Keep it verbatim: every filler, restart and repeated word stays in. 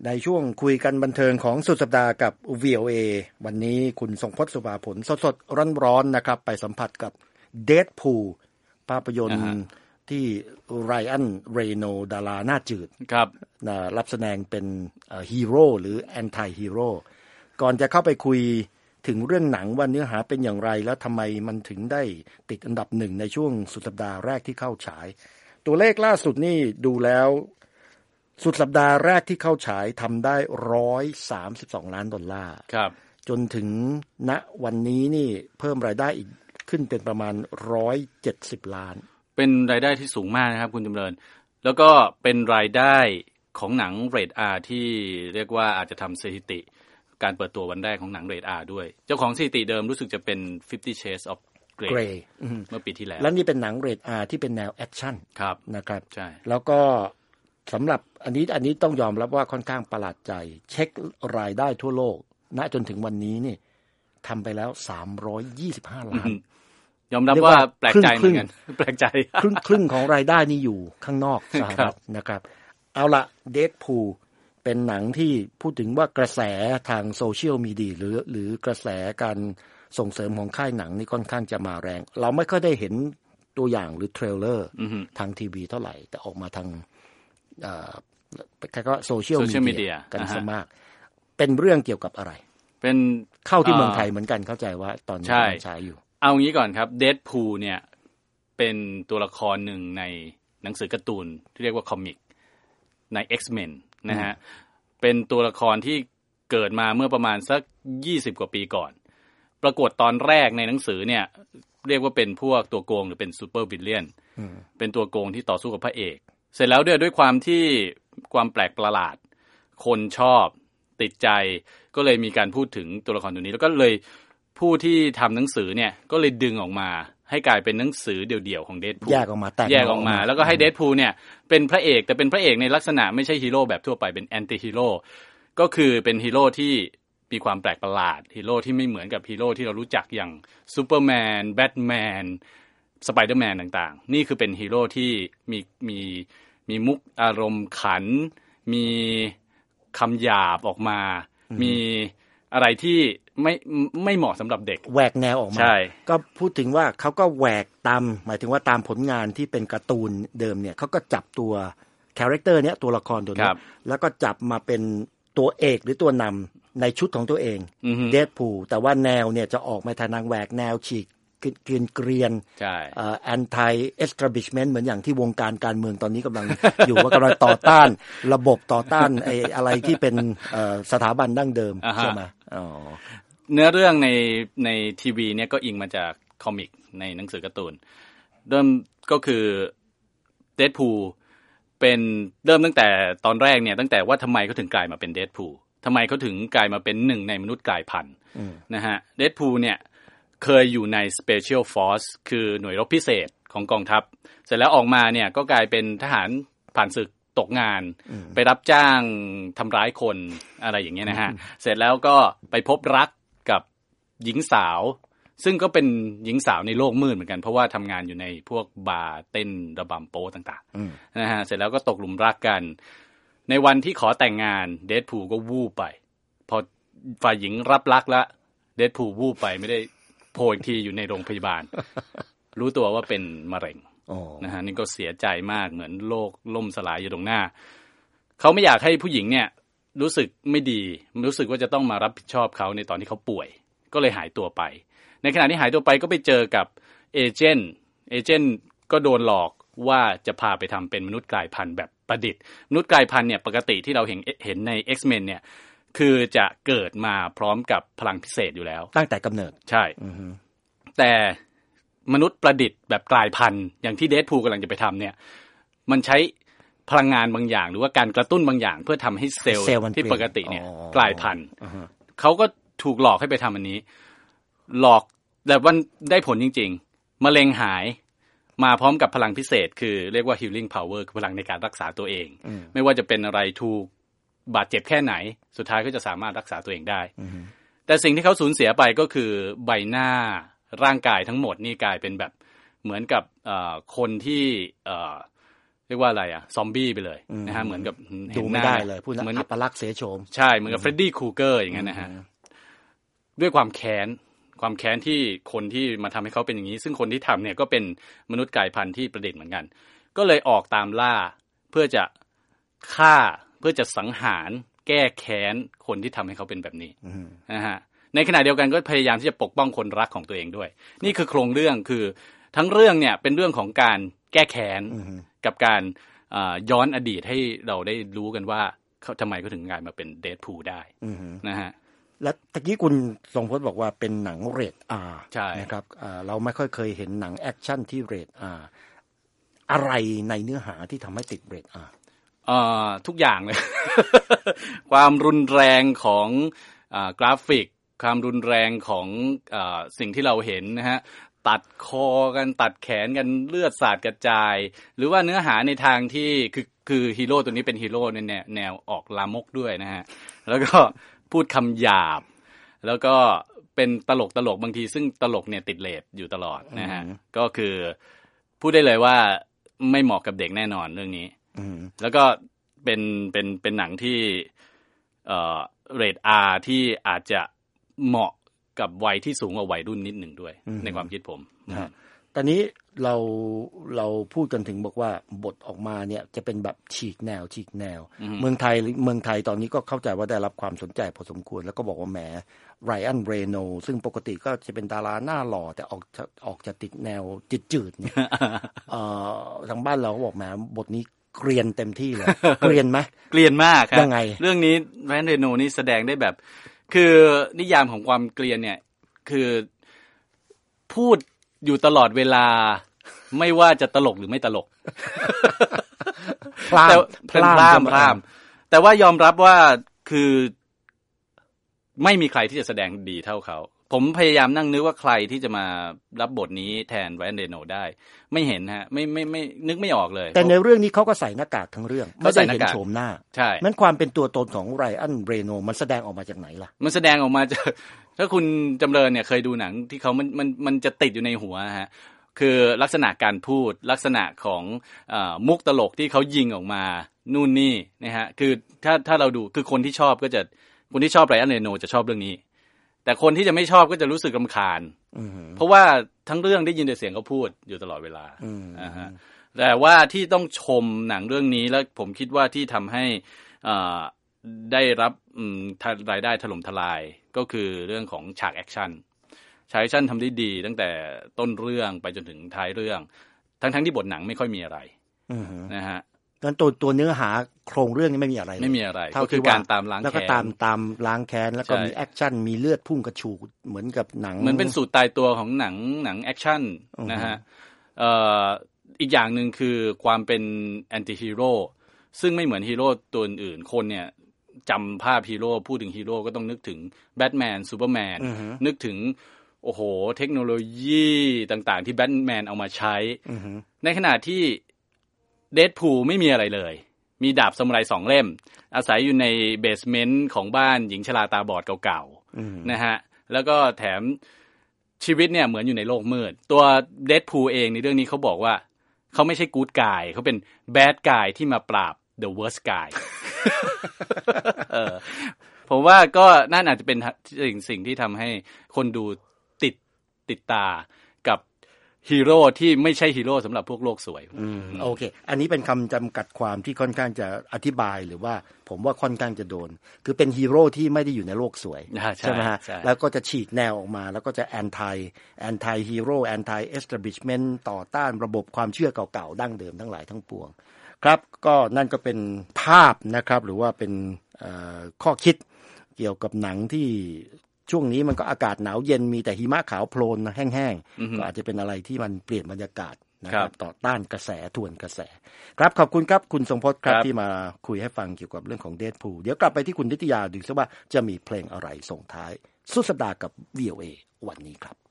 ในช่วงคุยกันบันเทิงของสุดสัปดาห์กับ วี โอ เอ วันนี้คุณทรงพจน์ สุภาผลสดๆร้อนๆนะครับไปสัมผัสกับ Deadpool ภาพยนตร์ที่ไรอันเรโนดาราหน้าจืดครับรับแสดงเป็นฮีโร่หรือแอนตี้ฮีโร่ก่อนจะเข้าไปคุยถึงเรื่องหนังว่าเนื้อหาเป็นอย่างไรแล้วทำไมมันถึงได้ติดอันดับหนึ่งในช่วงสุดสัปดาห์แรกที่เข้าฉายตัวเลขล่าสุดนี่ดูแล้วสุดสัปดาห์แรกที่เข้าฉายทำได้หนึ่งร้อยสามสิบสองล้านดอลลาร์ครับจนถึงณวันนี้นี่เพิ่มรายได้อีกขึ้นเป็นประมาณหนึ่งร้อยเจ็ดสิบล้านเป็นรายได้ที่สูงมากนะครับคุณจำเริญแล้วก็เป็นรายได้ของหนังเรท R ที่เรียกว่าอาจจะทำสถิติการเปิดตัววันแรกของหนังเรท R ด้วยเจ้าของสถิติเดิมรู้สึกจะเป็น Fifty Shades of Grey เมื่อปีที่แล้วแล้วนี่เป็นหนังเรท R ที่เป็นแนวแอคชั่นนะครับใช่แล้วก็สำหรับอันนี้อันนี้ต้องยอมรับว่าค่อนข้างประหลาดใจเช็ครายได้ทั่วโลกณจนถึงวันนี้นี่ทำไปแล้วสามร้อยยี่สิบห้าล้านยอมรับว่าแปลกใจเหมือนกันแปลกใจครึ่งครึ่งของรายได้นี่อยู่ข้างนอกสหรัฐนะครับเอาละ Deadpool เป็นหนังที่พูดถึงว่ากระแสทางโซเชียลมีเดียหรือหรือกระแสการส่งเสริมของค่ายหนังนี่ค่อนข้างจะมาแรงเราไม่ค่อยได้เห็นตัวอย่างหรือเทรลเลอร์ทางทีวีเท่าไหร่แต่ออกมาทางอ่าใครก็โซเชียลมีเดียกันซะมากเป็นเรื่องเกี่ยวกับอะไรเป็นเข้าที่เมืองไทยเหมือนกันเข้าใจว่าตอนนี้ฉายอยู่เอางี้ก่อนครับ Deadpool เนี่ยเป็นตัวละครหนึ่งในหนังสือการ์ตูนที่เรียกว่าคอมิกใน X-Men นะฮะเป็นตัวละครที่เกิดมาเมื่อประมาณสักยี่สิบกว่าปีก่อนปรากฏตอนแรกในหนังสือเนี่ยเรียกว่าเป็นพวกตัวโกงหรือเป็นซูเปอร์วิลเลียนเป็นตัวโกงที่ต่อสู้กับพระเอกเสร็จแล้วด้วยด้วยความที่ความแปลกประหลาดคนชอบติดใจก็เลยมีการพูดถึงตัวละครตัวนี้แล้วก็เลยผู้ที่ทำหนังสือเนี่ยก็เลยดึงออกมาให้กลายเป็นหนังสือเดี่ยวๆของ Deadpool แยกออกมาแตกแยกออกมาแล้วก็ให้ Deadpool เนี่ยเป็นพระเอกแต่เป็นพระเอกในลักษณะไม่ใช่ฮีโร่แบบทั่วไปเป็นแอนตี้ฮีโร่ก็คือเป็นฮีโร่ที่มีความแปลกประหลาดฮีโร่ที่ไม่เหมือนกับฮีโร่ที่เรารู้จักอย่างซูเปอร์แมนแบทแมนสไปเดอร์แมนต่างๆนี่คือเป็นฮีโร่ที่มีมีมีมุกอารมณ์ขันมีคำหยาบออกมามีอะไรที่ไม่ไม่เหมาะสำหรับเด็กแหวกแนวออกมาก็พูดถึงว่าเขาก็แหวกตามหมายถึงว่าตามผลงานที่เป็นการ์ตูนเดิมเนี่ยเขาก็จับตัวคาแรคเตอร์เนี้ยตัวละครตัวนี้แล้วก็จับมาเป็นตัวเอกหรือตัวนำในชุดของตัวเอง Deadpool แต่ว่าแนวเนี่ยจะออกมาทางแหวกแนวฉีกเกรียนเกรียนใช่เอ่อ anti establishment เหมือนอย่างที่วงการการเมืองตอนนี้กำลัง อยู่ว่ากำลังต่อต้านระบบต่อต้านไอ้อะไรที่เป็นเอ่อสถาบันดั้งเดิมใช่ไหมอ๋อเนื้อเรื่องในในทีวีเนี่ยก็อิงมาจากคอมิกในหนังสือการ์ตูนเริ่มก็คือ Deadpool เป็นเริ่มตั้งแต่ตอนแรกเนี่ยตั้งแต่ว่าทำไมเขาถึงกลายมาเป็น Deadpool ทำไมเขาถึงกลายมาเป็นหนึ่งในมนุษย์กลายพันธุ์นะฮะ Deadpool เนี่ยเคยอยู่ใน Special Force คือหน่วยรบพิเศษของกองทัพเสร็จแล้วออกมาเนี่ยก็กลายเป็นทหารผ่านศึกตกงานไปรับจ้างทำร้ายคนอะไรอย่างเงี้ยนะฮะเสร็จแล้วก็ไปพบรักกับหญิงสาวซึ่งก็เป็นหญิงสาวในโลกมืดเหมือนกันเพราะว่าทำงานอยู่ในพวกบาร์เต้นระบำโป๊ต่างๆนะฮะเสร็จแล้วก็ตกหลุมรักกันในวันที่ขอแต่งงาน Deadpool ก็วูบไปพอฝ่ายหญิงรับรักแล้ว Deadpool วูบไปไม่ได้โผล่อีกทีอยู่ในโรงพยาบาลรู้ตัวว่าเป็นมะเร็งนะฮะนี่ก็เสียใจมากเหมือนโลกล่มสลายอยู่ตรงหน้าเขาไม่อยากให้ผู้หญิงเนี่ยรู้สึกไม่ดีรู้สึกว่าจะต้องมารับผิดชอบเขาในตอนที่เขาป่วยก็เลยหายตัวไปในขณะที่หายตัวไปก็ไปเจอกับเอเจนต์เอเจนต์ก็โดนหลอกว่าจะพาไปทำเป็นมนุษย์กลายพันธุ์แบบประดิษฐ์มนุษย์กลายพันธุ์เนี่ยปกติที่เราเห็นเห็นใน X-Men เนี่ยคือจะเกิดมาพร้อมกับพลังพิเศษอยู่แล้วตั้งแต่กำเนิดใช่แต่มนุษย์ประดิษฐ์แบบกลายพันธุ์อย่างที่ Deadpool กำลังจะไปทำเนี่ยมันใช้พลังงานบางอย่างหรือว่าการกระตุ้นบางอย่างเพื่อทำให้เซลล์ที่ปกติเนี่ยกลายพันธุ์เขาก็ถูกหลอกให้ไปทำอันนี้หลอกแต่ว่าได้ผลจริงๆมะเร็งหายมาพร้อมกับพลังพิเศษคือเรียกว่า healing power คือพลังในการรักษาตัวเองไม่ว่าจะเป็นอะไรถูกบาดเจ็บแค่ไหนสุดท้ายก็จะสามารถรักษาตัวเองได้แต่สิ่งที่เขาสูญเสียไปก็คือใบหน้าร่างกายทั้งหมดนี่กลายเป็นแบบเหมือนกับคนที่รียกว่าอะไรอ่ะซอมบี้ไปเลยนะฮะเหมือนกับดูไม่ได้เลยพูดเหมือนอัปลักษณ์เสโฉมใช่เหมือนกับเฟรดดี้ครูเกอร์อย่างนั้นนะฮะด้วยความแค้นความแค้นที่คนที่มาทำให้เขาเป็นอย่างนี้ซึ่งคนที่ทำเนี่ยก็เป็นมนุษย์กายพันธุ์ที่ประดิษฐ์เหมือนกันก็เลยออกตามล่าเพื่อจะฆ่าเพื่อจะสังหารแก้แค้นคนที่ทำให้เขาเป็นแบบนี้นะฮะในขณะเดียวกันก็พยายามที่จะปกป้องคนรักของตัวเองด้วยนี่คือโครงเรื่องคือทั้งเรื่องเนี่ยเป็นเรื่องของการแก้แค้นกับการย้อนอดีตให้เราได้รู้กันว่าเขาทำไมเขาถึงกลายมาเป็นเดดพูลได้นะฮะและตะกี้คุณทรงพจน์บอกว่าเป็นหนังเรท R ใช่นะครับเราไม่ค่อยเคยเห็นหนังแอคชั่นที่เรท R อะไรในเนื้อหาที่ทำให้ติดเรท R เอ่อทุกอย่างเลย ความรุนแรงของอ่ากราฟิกความรุนแรงของอ่าสิ่งที่เราเห็นนะฮะตัดคอกันตัดแขนกันเลือดสาดกระจายหรือว่าเนื้อหาในทางที่คือคือฮีโร่ตัวนี้เป็นฮีโร่ในแนวแนวออกลามกด้วยนะฮะแล้วก็พูดคำหยาบแล้วก็เป็นตลกตลกบางทีซึ่งตลกเนี่ยติดเรทอยู่ตลอดนะฮะก็คือพูดได้เลยว่าไม่เหมาะกับเด็กแน่นอนเรื่องนี้แล้วก็เป็นเป็นเป็นหนังที่เอ่อเรท R ที่อาจจะเหมาะกับวัยที่สูงกว่าวัยรุ่นนิดหนึ่งด้วยในความคิดผมนะตอนนี้เราเราพูดกันถึงบอกว่าบทออกมาเนี่ยจะเป็นแบบฉีกแนวฉีกแนวเมืองไทยเมืองไทยตอนนี้ก็เข้าใจว่าได้รับความสนใจพอสมควรแล้วก็บอกว่าแหมไรอันเรโนซึ่งปกติก็จะเป็นดาราหน้าหล่อแต่ออกออกจะติดแนวจืดๆเนี่ยเอ่อทางบ้านเราก็บอกแหมบทนี้เกรียนเต็มที่เลยเกรียนไหมเกรียนมากครับยังไงเรื่องนี้ไรอันเรโนนี่แสดงได้แบบคือนิยามของความเกรียนเนี่ยคือพูดอยู่ตลอดเวลาไม่ว่าจะตลกหรือไม่ตลกพลาดพลาดพลาดแต่ว่ายอมรับว่าคือไม่มีใครที่จะแสดงดีเท่าเขาผมพยายามนั่งนึกว่าใครที่จะมารับบทนี้แทนไรอันเรโนได้ไม่เห็นฮะไม่ไม่ไม่นึกไม่ออกเลยแต่ในเรื่องนี้เขาก็ใส่หน้ากากทั้งเรื่องไม่ได้เห็นโฉมหน้าใช่นั้นความเป็นตัวตนของไรอันเรโนมันแสดงออกมาจากไหนล่ะมันแสดงออกมาจากถ้าคุณจำเริญเนี่ยเคยดูหนังที่เขามันมันมันจะติดอยู่ในหัวฮะคือลักษณะการพูดลักษณะของเอ่อมุกตลกที่เขายิงออกมานู่นนี่นะฮะคือถ้าถ้าเราดูคือคนที่ชอบก็จะคนที่ชอบไรอันเรโนจะชอบเรื่องนี้แต่คนที่จะไม่ชอบก็จะรู้สึกรำคาญเพราะว่าทั้งเรื่องได้ยินแต่เสียงเขาพูดอยู่ตลอดเวลาอ่าฮะแต่ว่าที่ต้องชมหนังเรื่องนี้แล้วผมคิดว่าที่ทำให้อ่าได้รับรายได้ถล่มทลายก็คือเรื่องของฉากแอคชั่นฉากแอคชั่นทำได้ดีตั้งแต่ต้นเรื่องไปจนถึงท้ายเรื่องทั้งๆที่บทหนังไม่ค่อยมีอะไรนะฮะงั้นตัวตัวเนื้อหาโครงเรื่องนี้ไม่มีอะไรไม่มีอะไรก็คือการตามล้างแค้นแล้วก็ตามตามล้างแค้นแล้วก็มีแอคชั่นมีเลือดพุ่งกระฉูดเหมือนกับหนังเหมือนเป็นสูตรตายตัวของหนังหนังแอคชั่นนะฮะเอ่ออีกอย่างนึงคือความเป็นแอนตี้ฮีโร่ซึ่งไม่เหมือนฮีโร่ตัวอื่นคนเนี่ยจำภาพฮีโร่พูดถึงฮีโร่ก็ต้องนึกถึงแบทแมนซูเปอร์แมนนึกถึงโอ้โหเทคโนโลยีต่างๆที่แบทแมนเอามาใช้ในขณะที่เดดพูลไม่มีอะไรเลยมีดาบซามูไรสองเล่มอาศัยอยู่ในเบสเมนต์ของบ้านหญิงชราตาบอดเก่าๆนะฮะแล้วก็แถมชีวิตเนี่ยเหมือนอยู่ในโลกมืดตัวเดดพูลเองในเรื่องนี้เขาบอกว่าเขาไม่ใช่กู๊ดกายเขาเป็นแบดกายที่มาปราบThe worst guy เออผมว่าก็นั่นอาจจะเป็นสิ่งสิ่งที่ทำให้คนดูติดติดตากับฮีโร่ที่ไม่ใช่ฮีโร่สำหรับพวกโลกสวยอืมโอเคอันนี้เป็นคำจำกัดความที่ค่อนข้างจะอธิบายหรือว่าผมว่าค่อนข้างจะโดนคือเป็นฮีโร่ที่ไม่ได้อยู่ในโลกสวยใช่ไหมฮะแล้วก็จะฉีกแนวออกมาแล้วก็จะแอนตี้แอนตี้ฮีโร่แอนตี้เอสแทบลิชเมนต์ต่อต้านระบบความเชื่อเก่าๆดั้งเดิมทั้งหลายทั้งปวงครับก็นั่นก็เป็นภาพนะครับหรือว่าเป็นข้อคิดเกี่ยวกับหนังที่ช่วงนี้มันก็อากาศหนาวเย็นมีแต่หิมะขาวโพลนแห้งๆก็อาจจะเป็นอะไรที่มันเปลี่ยนบรรยากาศนะครับต่อต้านกระแสทวนกระแสครับขอบคุณครับคุณทรงพจน์ครับที่มาคุยให้ฟังเกี่ยวกับเรื่องของเดดพูลเดี๋ยวกลับไปที่คุณนิตยาดูซิว่าจะมีเพลงอะไรส่งท้ายสุดสัปดาห์กับ วี โอ เอ วันนี้ครับ